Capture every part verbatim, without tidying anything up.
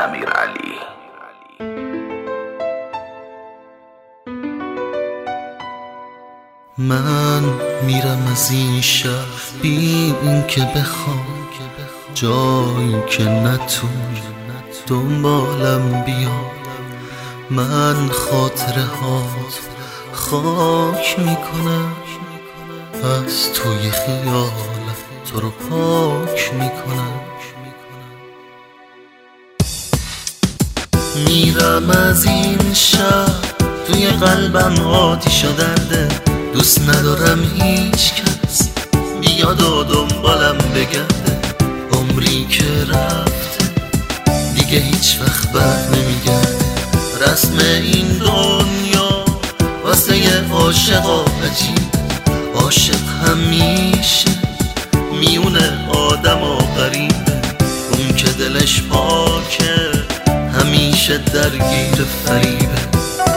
امیرعلی. من میرم از این شهر بی این که بخوام، جایی که نتونی دنبالم بیا. من خاطره هات خاک میکنم، از توی خیالم تو رو پاک میکنم. میرم از این شهر توی قلبم آتیش و درده، دوست ندارم هیچ کس بیاد و دنبالم بگرده. عمری که رفته دیگه هیچ وقت بر نمیگرده. رسم این دنیا واسه عاشقا عجیب، عاشق همیشه میونه آدم و غریبه. اون که دلش پاکه همیشه درگیر فریبه.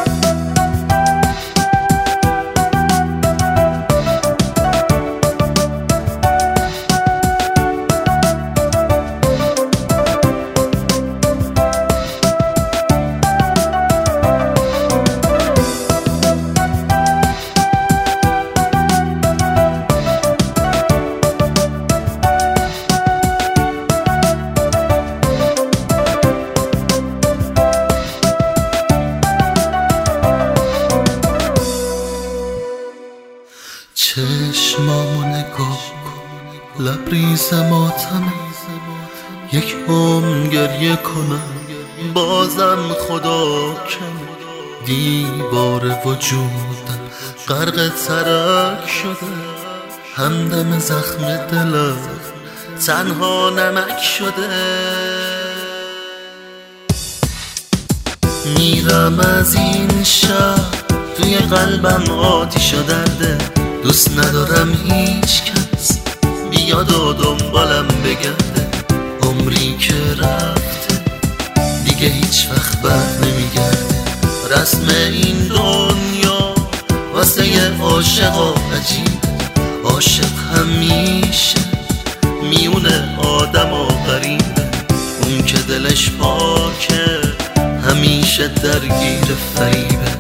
چشمامو نگاه کن، لبریز ماتمه. یک عمر گریه کنم بازم خدا کم. دیوار وجودم غرق ترک شده، همدم زخم دلم تنها نمک شده. میرم از این شهر توی قلبم آتیش و درده، دوست ندارم هیچ کس بیاد و دنبالم بگرده. عمری که رفته دیگه هیچ وقت بر نمیگرده. رسم این دنیا واسه عاشقا عجیب، عاشق همیشه میونه آدم و غریبه. اون که دلش پاکه همیشه درگیر فریبه.